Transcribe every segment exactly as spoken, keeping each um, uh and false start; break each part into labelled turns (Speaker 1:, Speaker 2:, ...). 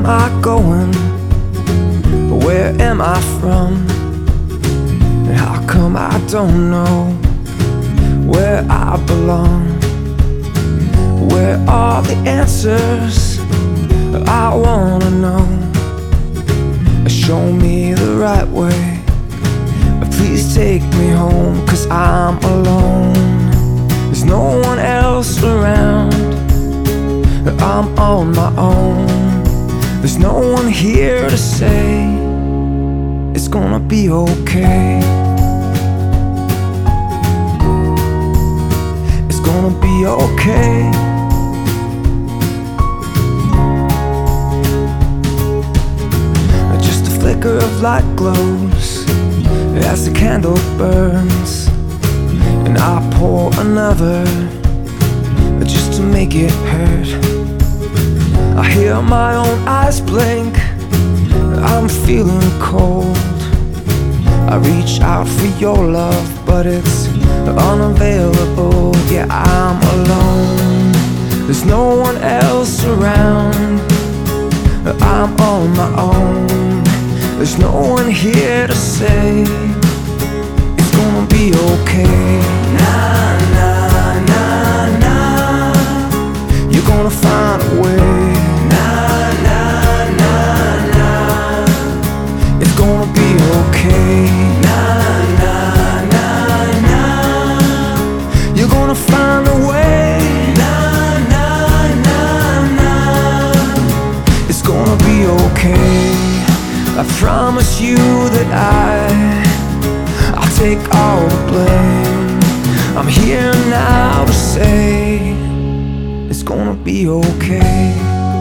Speaker 1: I going? Where am I from? And how come I don't know where I belong? Where are the answers? I wanna know. Show me the right way. Please take me home, 'cause I'm alone. There's no one else around. I'm on my own. There's no one here to say it's gonna be okay. It's gonna be okay. Just a flicker of light glows as the candle burns, and I pour another just to make it hurt. I hear my own eyes blink, I'm feeling cold. I reach out for your love, but it's unavailable. Yeah, I'm alone. There's no one else around. I'm on my own. There's no one here to say it's gonna be okay. Nah, nah, nah, nah. You're gonna find a way. Nah, nah, nah, nah. It's gonna be okay. Nah, nah, nah, nah. You're gonna find a way. Nah, nah, nah, nah. It's gonna be okay. I promise you that I, I'll take all the blame. I'm here now to say it's gonna be okay.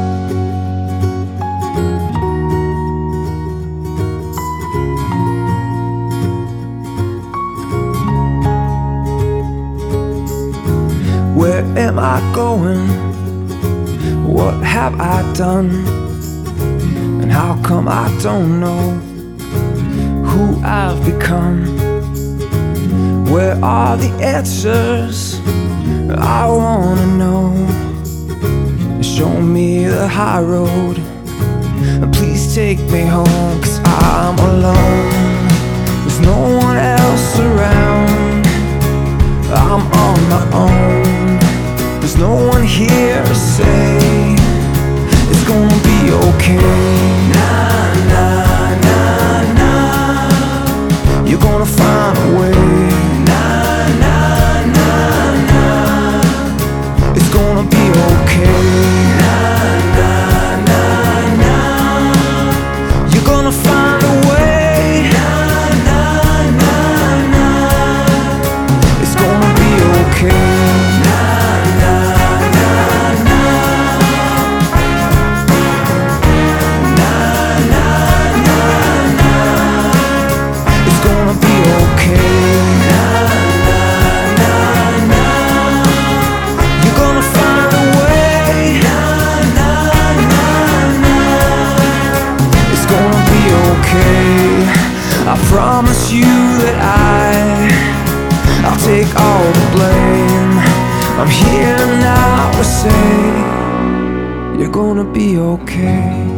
Speaker 1: Where am I going? What have I done? And how come I don't know who I've become? Where are the answers? I wanna know. Show me the high road. Please take me home, 'cause I'm alone. There's no one else around. I'm on my own. There's no one here to say it's gonna be okay. Nah, nah, nah, nah. You're gonna find a way. Nah, nah, nah, nah. It's gonna be okay. Nah, nah, nah, nah. You're gonna find a way. Nah, nah, nah, nah. It's gonna be okay. I promise you that I, I'll take all the blame. I'm here now to say you're gonna be okay.